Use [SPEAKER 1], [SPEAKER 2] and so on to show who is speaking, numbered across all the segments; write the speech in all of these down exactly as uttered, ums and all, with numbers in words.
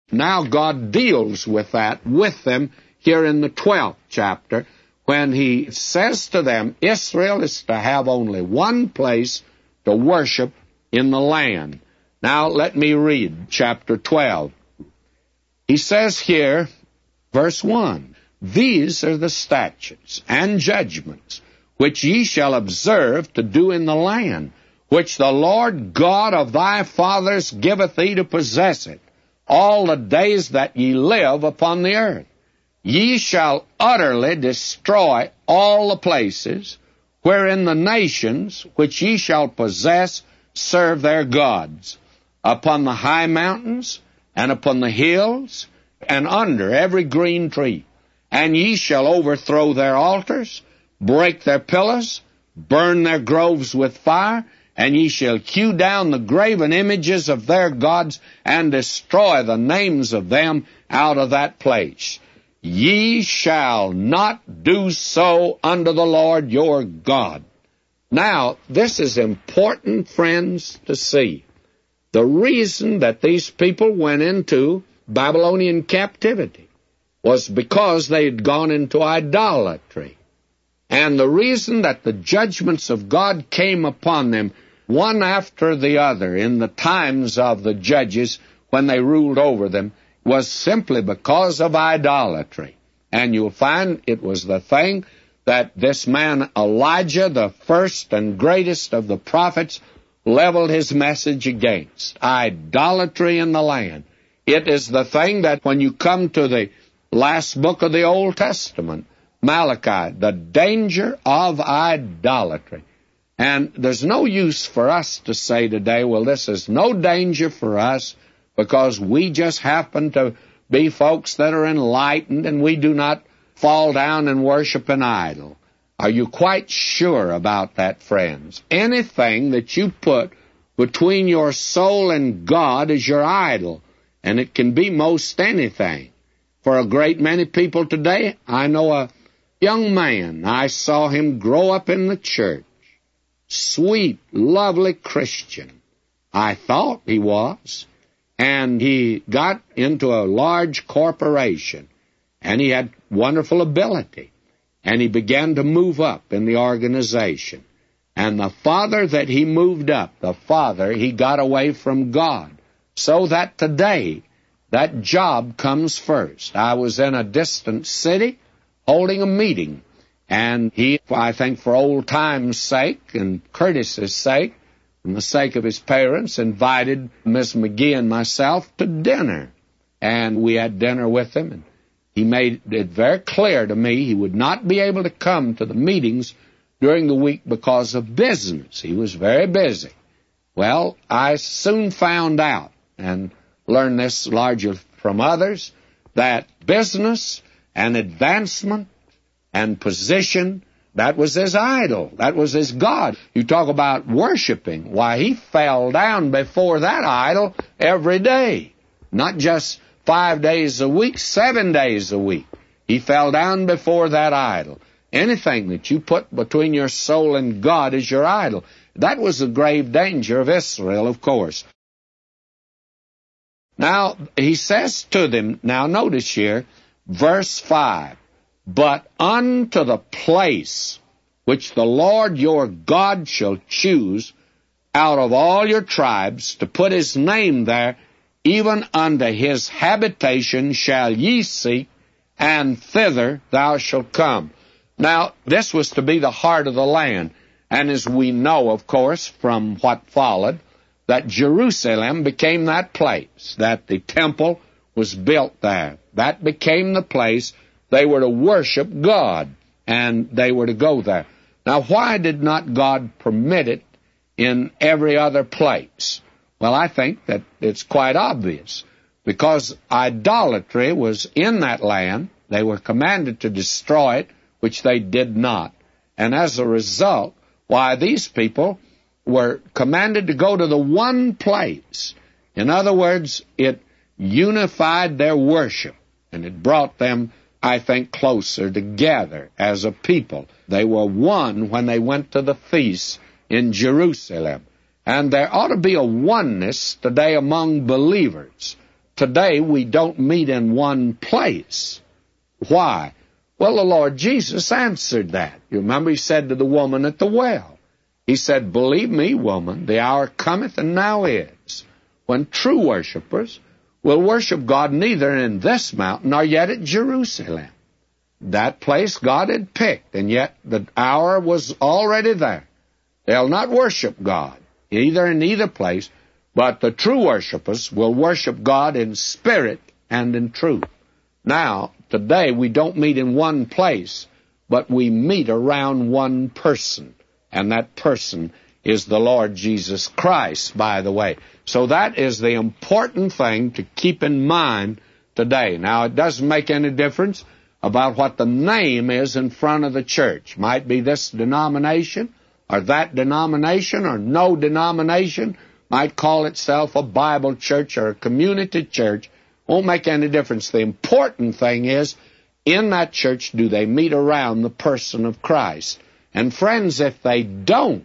[SPEAKER 1] Now God deals with that with them here in the twelfth chapter, when he says to them, Israel is to have only one place to worship in the land. Now let me read chapter twelve. He says here, verse one, These are the statutes and judgments which ye shall observe to do in the land, which the Lord God of thy fathers giveth thee to possess it, all the days that ye live upon the earth. Ye shall utterly destroy all the places wherein the nations which ye shall possess serve their gods, upon the high mountains, and upon the hills, and under every green tree. And ye shall overthrow their altars, break their pillars, burn their groves with fire, and ye shall hew down the graven images of their gods, and destroy the names of them out of that place. Ye shall not do so unto the Lord your God. Now, this is important, friends, to see. The reason that these people went into Babylonian captivity was because they had gone into idolatry. And the reason that the judgments of God came upon them, one after the other, in the times of the judges when they ruled over them, was simply because of idolatry. And you'll find it was the thing that this man Elijah, the first and greatest of the prophets, leveled his message against. Idolatry in the land. It is the thing that when you come to the last book of the Old Testament, Malachi, the danger of idolatry. And there's no use for us to say today, well, this is no danger for us because we just happen to be folks that are enlightened and we do not fall down and worship an idol. Are you quite sure about that, friends? Anything that you put between your soul and God is your idol, and it can be most anything. For a great many people today, I know a young man, I saw him grow up in the church. Sweet, lovely Christian. I thought he was. And he got into a large corporation, and he had wonderful ability. And he began to move up in the organization. And the farther that he moved up, the farther he got away from God. So that today, that job comes first. I was in a distant city holding a meeting, and he, I think for old time's sake and courtesy's sake, and the sake of his parents, invited Miss McGee and myself to dinner. And we had dinner with him, and he made it very clear to me he would not be able to come to the meetings during the week because of business. He was very busy. Well, I soon found out, and learned this largely from others, that business and advancement and position, that was his idol. That was his God. You talk about worshiping. Why, he fell down before that idol every day. Not just five days a week, seven days a week. He fell down before that idol. Anything that you put between your soul and God is your idol. That was the grave danger of Israel, of course. Now, he says to them, now notice here, verse five, But unto the place which the Lord your God shall choose out of all your tribes to put his name there, even unto his habitation shall ye seek, and thither thou shalt come. Now, this was to be the heart of the land. And as we know, of course, from what followed, that Jerusalem became that place, that the temple was built there. That became the place they were to worship God, and they were to go there. Now, why did not God permit it in every other place? Well, I think that it's quite obvious. Because idolatry was in that land, they were commanded to destroy it, which they did not. And as a result, why, these people were commanded to go to the one place. In other words, it unified their worship, and it brought them, I think, closer together as a people. They were one when they went to the feast in Jerusalem. And there ought to be a oneness today among believers. today we don't meet in one place. Why? Well, the Lord Jesus answered that. You remember he said to the woman at the well, he said, "Believe me, woman, the hour cometh and now is, when true worshipers will worship God neither in this mountain nor yet at Jerusalem." That place God had picked, and yet the hour was already there. They'll not worship God, either in either place, but the true worshipers will worship God in spirit and in truth. Now, today we don't meet in one place, but we meet around one person, and that person is the Lord Jesus Christ, by the way. So that is the important thing to keep in mind today. Now, it doesn't make any difference about what the name is in front of the church. Might be this denomination, or that denomination, or no denomination. Might call itself a Bible church or a community church. Won't make any difference. The important thing is, in that church, do they meet around the person of Christ? And friends, if they don't,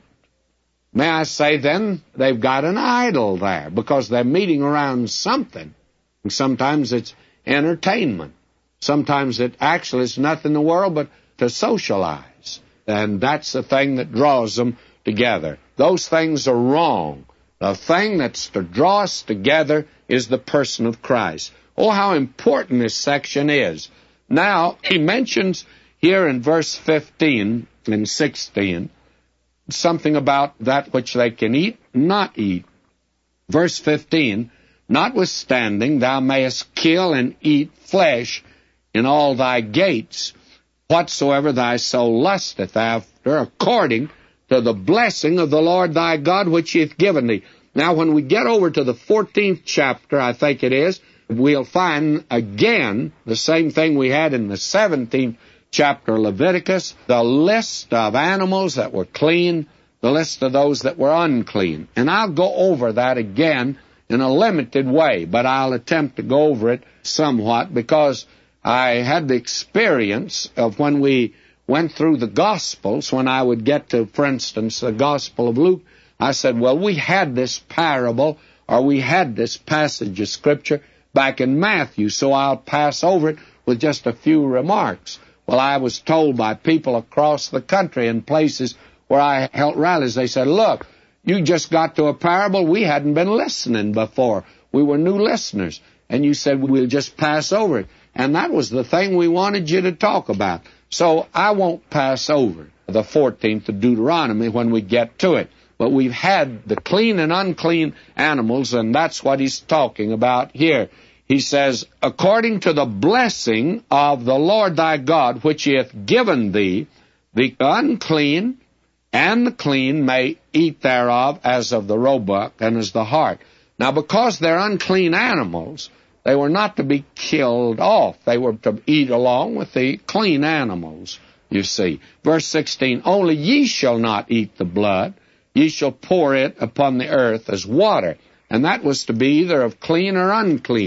[SPEAKER 1] may I say then they've got an idol there, because they're meeting around something. And sometimes it's entertainment. Sometimes it actually is nothing in the world but to socialize. And that's the thing that draws them together. Those things are wrong. The thing that's to draw us together is the person of Christ. Oh, how important this section is. Now, he mentions here in verse fifteen and sixteen something about that which they can eat, not eat. Verse fifteen, "Notwithstanding thou mayest kill and eat flesh in all thy gates, whatsoever thy soul lusteth after, according to the blessing of the Lord thy God which he hath given thee." Now, when we get over to the fourteenth chapter, I think it is, we'll find again the same thing we had in the seventeenth chapter of Leviticus, the list of animals that were clean, the list of those that were unclean. And I'll go over that again in a limited way, but I'll attempt to go over it somewhat, because I had the experience of when we went through the Gospels, when I would get to, for instance, the Gospel of Luke, I said, well, we had this parable, or we had this passage of Scripture back in Matthew, so I'll pass over it with just a few remarks. Well, I was told by people across the country in places where I held rallies, they said, look, you just got to a parable, we hadn't been listening before. We were new listeners, and you said we'll just pass over it. And that was the thing we wanted you to talk about. So I won't pass over the fourteenth of Deuteronomy when we get to it. But we've had the clean and unclean animals, and that's what he's talking about here. He says, "According to the blessing of the Lord thy God, which he hath given thee, the unclean and the clean may eat thereof, as of the roebuck and as the hart." Now, because they're unclean animals, they were not to be killed off. They were to eat along with the clean animals, you see. Verse sixteen, "Only ye shall not eat the blood. Ye shall pour it upon the earth as water." And that was to be either of clean or unclean.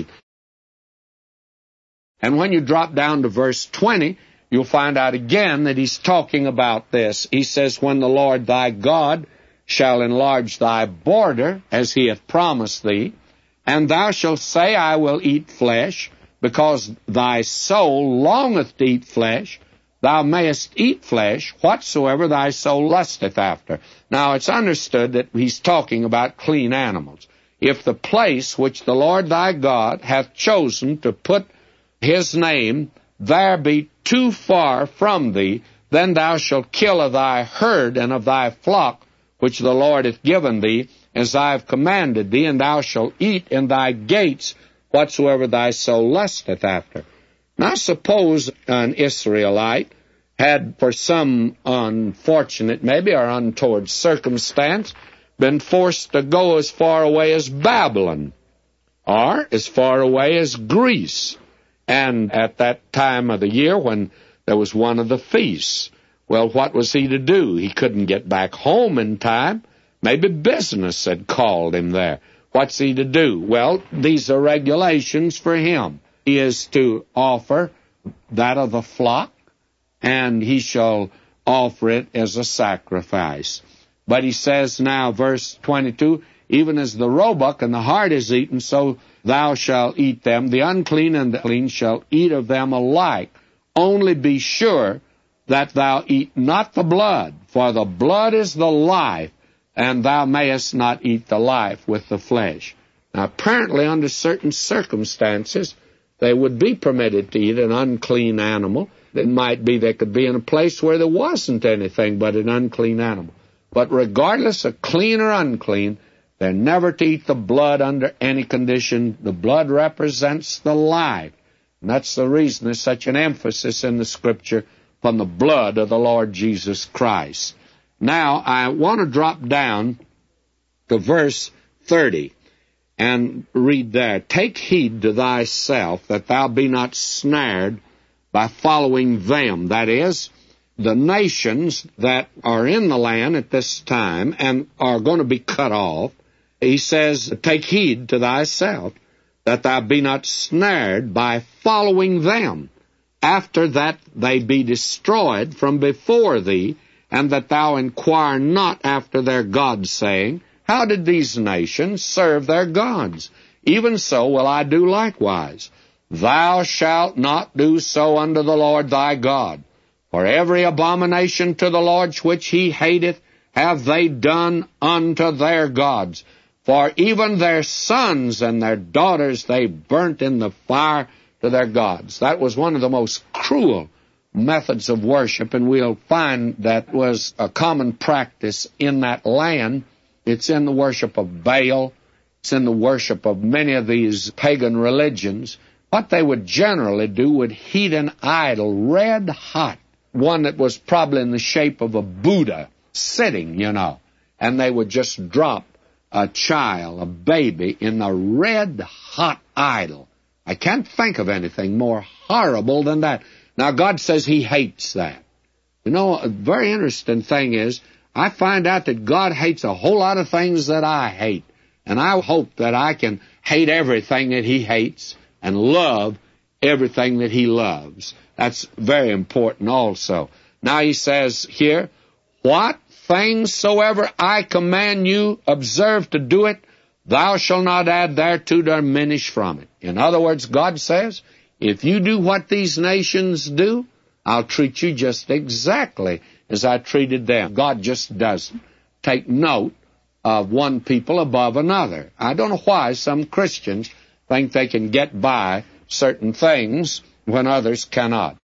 [SPEAKER 1] And when you drop down to verse twenty, you'll find out again that he's talking about this. He says, "When the Lord thy God shall enlarge thy border, as he hath promised thee, and thou shalt say, I will eat flesh, because thy soul longeth to eat flesh, thou mayest eat flesh, whatsoever thy soul lusteth after." Now, it's understood that he's talking about clean animals. If the place which the Lord thy God hath chosen to put his name, there be too far from thee, then thou shalt kill of thy herd and of thy flock, which the Lord hath given thee, as I have commanded thee, and thou shalt eat in thy gates whatsoever thy soul lusteth after. Now suppose an Israelite had, for some unfortunate, maybe, or untoward circumstance, been forced to go as far away as Babylon, or as far away as Greece, and at that time of the year when there was one of the feasts. Well, what was he to do? He couldn't get back home in time. Maybe business had called him there. What's he to do? Well, these are regulations for him. He is to offer that of the flock, and he shall offer it as a sacrifice. But he says now, verse twenty-two, "Even as the roebuck and the hart is eaten, so thou shalt eat them. The unclean and the clean shall eat of them alike. Only be sure that thou eat not the blood, for the blood is the life, and thou mayest not eat the life with the flesh. Now, apparently, under certain circumstances, they would be permitted to eat an unclean animal. It might be they could be in a place where there wasn't anything but an unclean animal. But regardless of clean or unclean, they're never to eat the blood under any condition. The blood represents the life. And that's the reason there's such an emphasis in the Scripture upon the blood of the Lord Jesus Christ. Now, I want to drop down to verse thirty and read there. Take heed to thyself that thou be not snared by following them. That is, the nations that are in the land at this time and are going to be cut off. He says, take heed to thyself that thou be not snared by following them, after that they be destroyed from before thee, and that thou inquire not after their gods, saying, how did these nations serve their gods? Even so will I do likewise. Thou shalt not do so unto the Lord thy God. For every abomination to the Lord which he hateth have they done unto their gods. For even their sons and their daughters they burnt in the fire to their gods. That was one of the most cruel methods of worship, and we'll find that was a common practice in that land. It's in the worship of Baal. It's in the worship of many of these pagan religions. What they would generally do would heat an idol red hot, one that was probably in the shape of a Buddha sitting, you know, and they would just drop a child, a baby, in the red hot idol. I can't think of anything more horrible than that. Now, God says he hates that. You know, a very interesting thing is, I find out that God hates a whole lot of things that I hate. And I hope that I can hate everything that he hates and love everything that he loves. That's very important also. Now he says here, what things soever I command you, observe to do it, thou shalt not add thereto, diminish from it. In other words, God says, if you do what these nations do, I'll treat you just exactly as I treated them. God just doesn't take note of one people above another. I don't know why some Christians think they can get by certain things when others cannot.